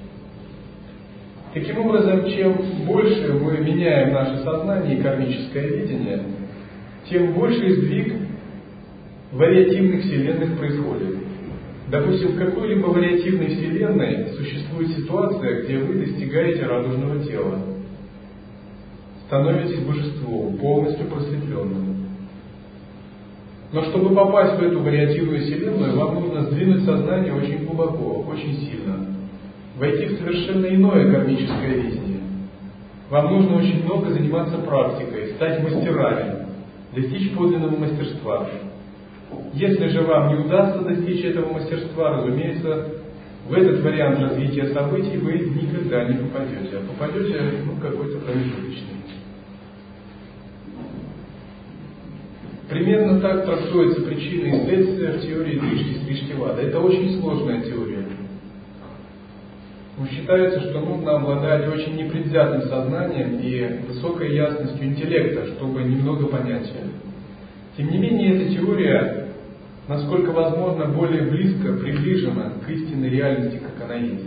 Таким образом, чем больше мы меняем наше сознание и кармическое видение, тем больше сдвиг вариативных вселенных происходит. Допустим, в какой-либо вариативной вселенной существует ситуация, где вы достигаете радужного тела, становитесь божеством, полностью просветленным. Но чтобы попасть в эту вариативную вселенную, вам нужно сдвинуть сознание очень глубоко, очень сильно, войти в совершенно иное кармическое видение. Вам нужно очень много заниматься практикой, стать мастерами, достичь подлинного мастерства. Если же вам не удастся достичь этого мастерства, разумеется, в этот вариант развития событий вы никогда не попадете, а попадете в какой-то промежуточный. Примерно так трактуется причина и следствие в теории Дришти-Сриштивада. Это очень сложная теория. Считается, что нужно обладать очень непредвзятым сознанием и высокой ясностью интеллекта, чтобы немного понять ее. Тем не менее, эта теория, насколько возможно, более близко приближена к истинной реальности, как она есть.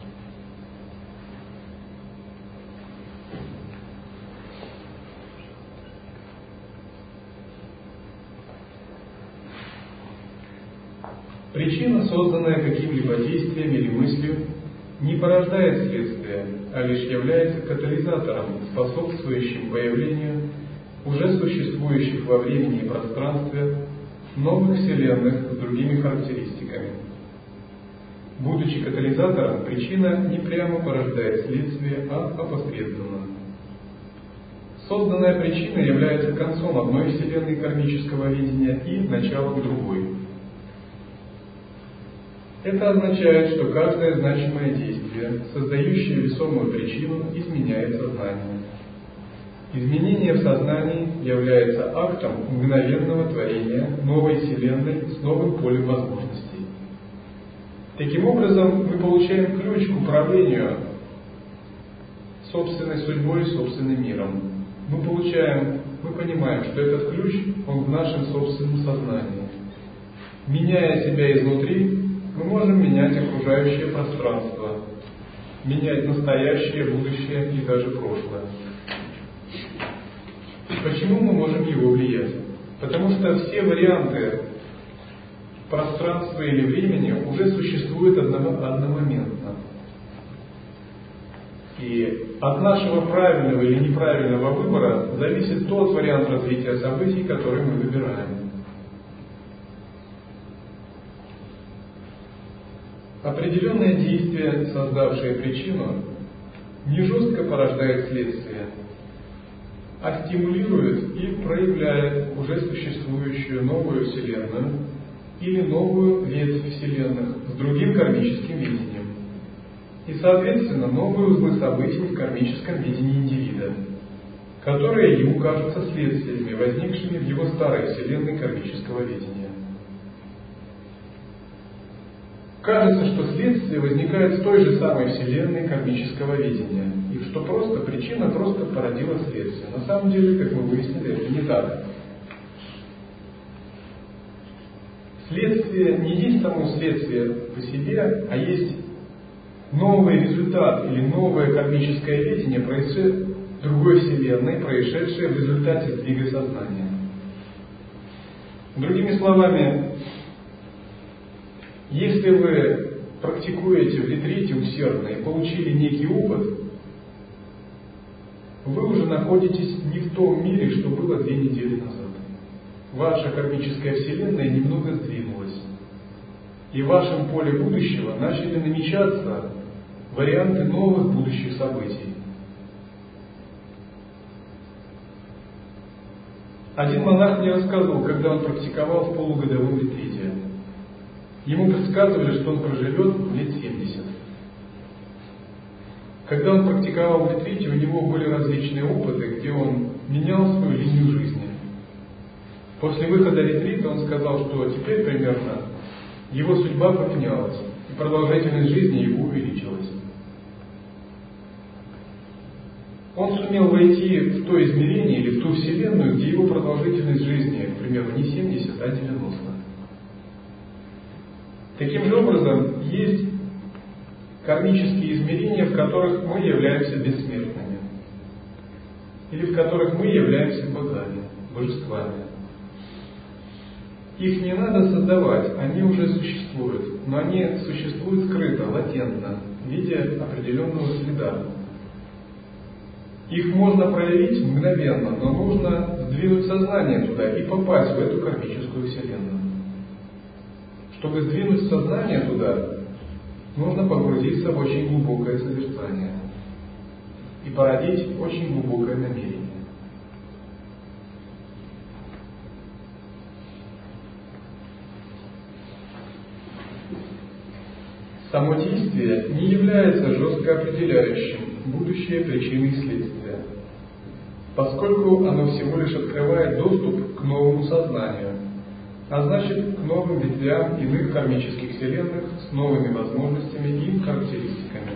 Причина, созданная каким-либо действием или мыслью, не порождает следствие, а лишь является катализатором, способствующим появлению уже существующих во времени и пространстве новых вселенных с другими характеристиками. Будучи катализатором, причина не прямо порождает следствие, а опосредованно. Созданная причина является концом одной вселенной кармического видения и началом другой. Это означает, что каждое значимое действие, создающее весомую причину, изменяет сознание. Изменение в сознании является актом мгновенного творения новой вселенной с новым полем возможностей. Таким образом, мы получаем ключ к управлению собственной судьбой и собственным миром. Мы понимаем, что этот ключ, он в нашем собственном сознании. Меняя себя изнутри, мы можем менять окружающее пространство, менять настоящее, будущее и даже прошлое. Почему мы можем его влиять? Потому что все варианты пространства или времени уже существуют одномоментно. И от нашего правильного или неправильного выбора зависит тот вариант развития событий, который мы выбираем. Определенное действие, создавшее причину, не жестко порождает следствие, а стимулирует и проявляет уже существующую новую вселенную или новую ветвь вселенных с другим кармическим видением и, соответственно, новые узлы событий в кармическом видении индивида, которые ему кажутся следствиями, возникшими в его старой вселенной кармического видения. Кажется, что следствие возникает в той же самой вселенной кармического видения, и что причина просто породила следствие. На самом деле, как мы выяснили, это не так. Следствие не есть само следствие по себе, а есть новый результат или новое кармическое видение, происшедшее в другой вселенной, происшедшее в результате сдвига сознания. Другими словами, если вы практикуете в ретрите усердно и получили некий опыт, вы уже находитесь не в том мире, что было 2 недели назад. Ваша кармическая вселенная немного сдвинулась. И в вашем поле будущего начали намечаться варианты новых будущих событий. Один монах мне рассказывал, когда он практиковал в полугодовом ретрите. ему предсказывали, что он проживет лет 70. Когда он практиковал в ретрите, у него были различные опыты, где он менял свою линию жизни. После выхода ретрита он сказал, что теперь примерно его судьба поменялась, и продолжительность жизни его увеличилась. Он сумел войти в то измерение или в ту вселенную, где его продолжительность жизни, к примеру, не 70, а 90. Таким же образом, есть кармические измерения, в которых мы являемся бессмертными, или в которых мы являемся богами, божествами. Их не надо создавать, они уже существуют, но они существуют скрыто, латентно, в виде определенного следа. Их можно проявить мгновенно, но нужно сдвинуть сознание туда и попасть в эту кармическую вселенную. Чтобы сдвинуть сознание туда, нужно погрузиться в очень глубокое созерцание и породить очень глубокое намерение. Само действие не является жестко определяющим будущее причины и следствия, поскольку оно всего лишь открывает доступ к новому сознанию, а значит к новым ветвям иных кармических вселенных с новыми возможностями и характеристиками.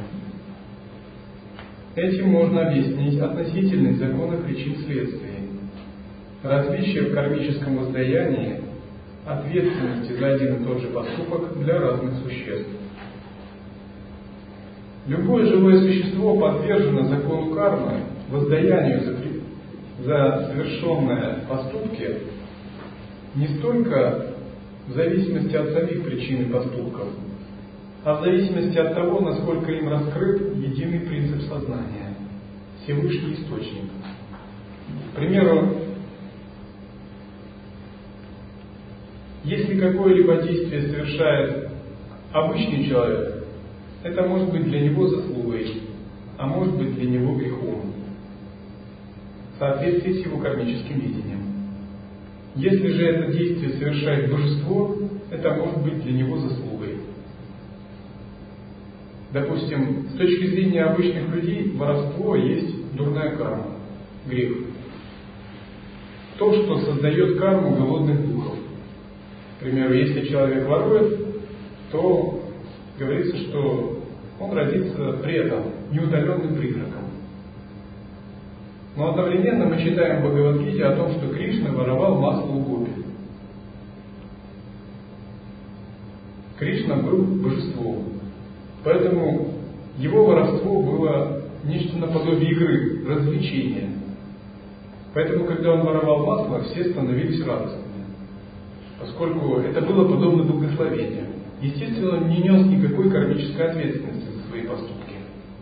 Этим можно объяснить относительность закона причин следствий, различия в кармическом воздаянии, ответственности за один и тот же поступок для разных существ. Любое живое существо подвержено закону кармы, воздаянию за совершенные поступки, не столько в зависимости от самих причин и поступков, а в зависимости от того, насколько им раскрыт единый принцип сознания, Всевышний Источник. К примеру, если какое-либо действие совершает обычный человек, это может быть для него заслугой, а может быть для него грехом, в соответствии с его кармическим видением. Если же это действие совершает божество, это может быть для него заслугой. Допустим, с точки зрения обычных людей, воровство есть дурная карма, грех. То, что создает карму голодных духов. К примеру, если человек ворует, то говорится, что он родится при этом неудаленным призраком. Но одновременно мы читаем в Бхагавад-гите о том, что Кришна воровал масло у гопи. Кришна был божеством, поэтому его воровство было нечто наподобие игры, развлечения. Поэтому, когда он воровал масло, все становились радостными, поскольку это было подобно благословению. Естественно, он не нес никакой кармической ответственности за свои поступки.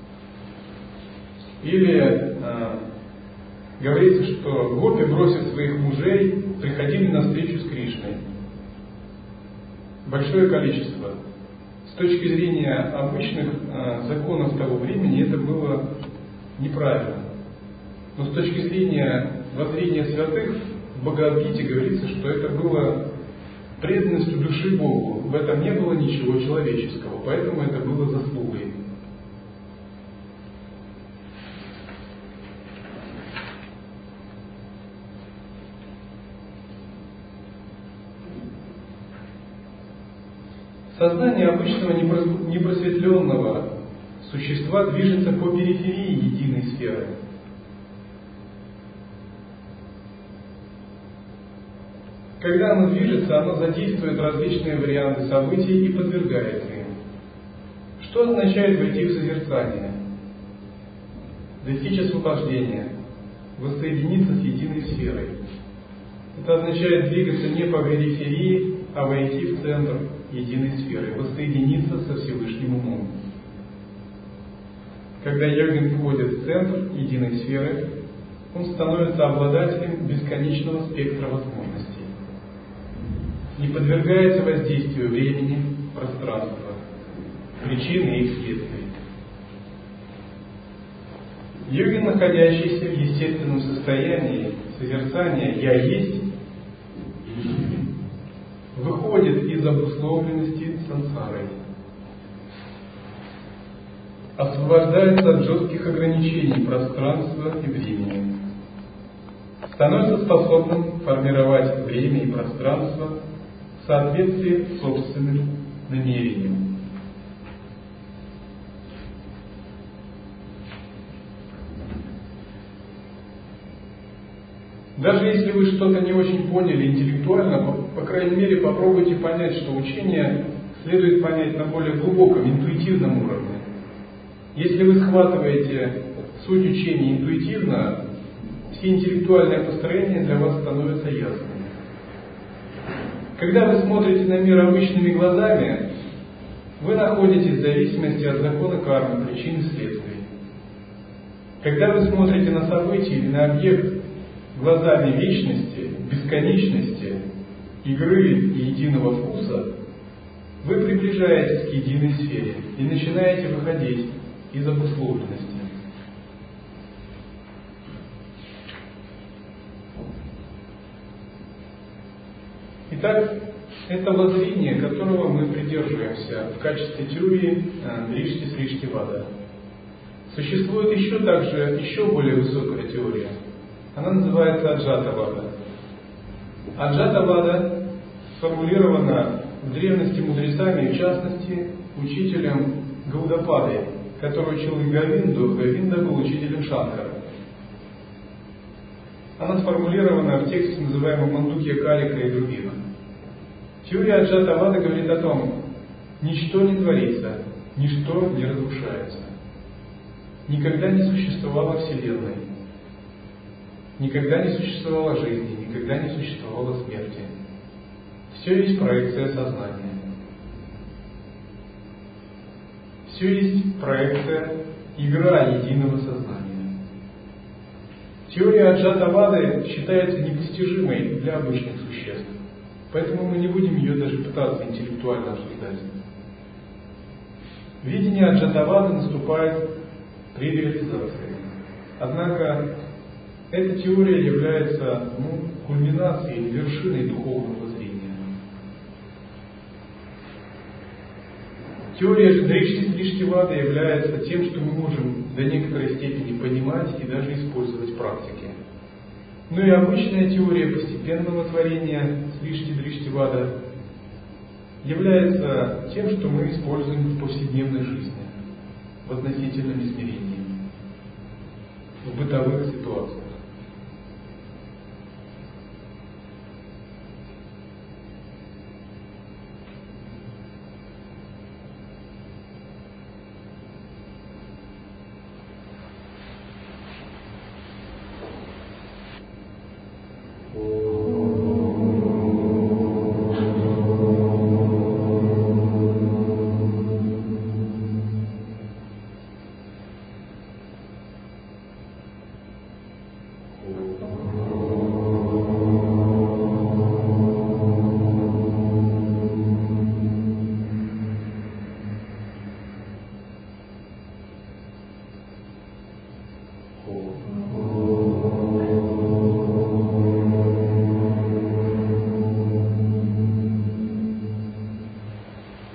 Или говорится, что гопи, бросив своих мужей, приходили на встречу с Кришной. Большое количество. С точки зрения обычных законов того времени это было неправильно. Но с точки зрения воззрения святых, в Бхагавад-гите говорится, что это было преданностью души Богу. В этом не было ничего человеческого, поэтому это было заслугой. Сознание обычного непросветленного существа движется по периферии единой сферы. Когда оно движется, оно задействует различные варианты событий и подвергается им. Что означает войти в созерцание? Достичь освобождения, воссоединиться с единой сферой. Это означает двигаться не по периферии, а войти в центр единой сферы, воссоединиться со Всевышним Умом. Когда йогин входит в центр единой сферы, он становится обладателем бесконечного спектра возможностей. Не подвергается воздействию времени, пространства, причин и их следствий. Йогин, находящийся в естественном состоянии созерцания «Я есть», выходит из обусловленности сансарой. Освобождается от жестких ограничений пространства и времени. Становится способным формировать время и пространство в соответствии с собственным намерением. Даже если вы что-то не очень поняли интеллектуально, по крайней мере попробуйте понять, что учение следует понять на более глубоком, интуитивном уровне. Если вы схватываете суть учения интуитивно, все интеллектуальные построения для вас становятся ясными. Когда вы смотрите на мир обычными глазами, вы находитесь в зависимости от закона кармы, причин и следствий. Когда вы смотрите на события или на объект глазами вечности, бесконечности, игры и единого вкуса, вы приближаетесь к единой сфере и начинаете выходить из обусловленности. Итак, это воззрение, которого мы придерживаемся в качестве теории Дришти-Сриштивада. Существует еще более высокая теория. Она называется Аджатавада. Аджатавада сформулирована в древности мудрецами, в частности, учителем Гаудападой, который учил Говинду. Говинда был учителем Шанкара. Она сформулирована в тексте, называемом Мандукья Карика и других. Теория Аджатавады говорит о том, ничто не творится, ничто не разрушается. Никогда не существовало Вселенной, никогда не существовало жизни, никогда не существовало смерти. Все есть проекция сознания. Все есть проекция, игра единого сознания. Теория Аджатавады считается непостижимой для обычных существ, поэтому мы не будем ее даже пытаться интеллектуально обсуждать. Видение Аджатавады наступает при реализации. Однако эта теория является кульминацией или вершиной духовного зрения. Теория же Дришти-Сриштивада является тем, что мы можем до некоторой степени понимать и даже использовать в практике. Ну и обычная теория постепенного творения Сришти-Дриштивада является тем, что мы используем в повседневной жизни, в относительном измерении, в бытовых ситуациях.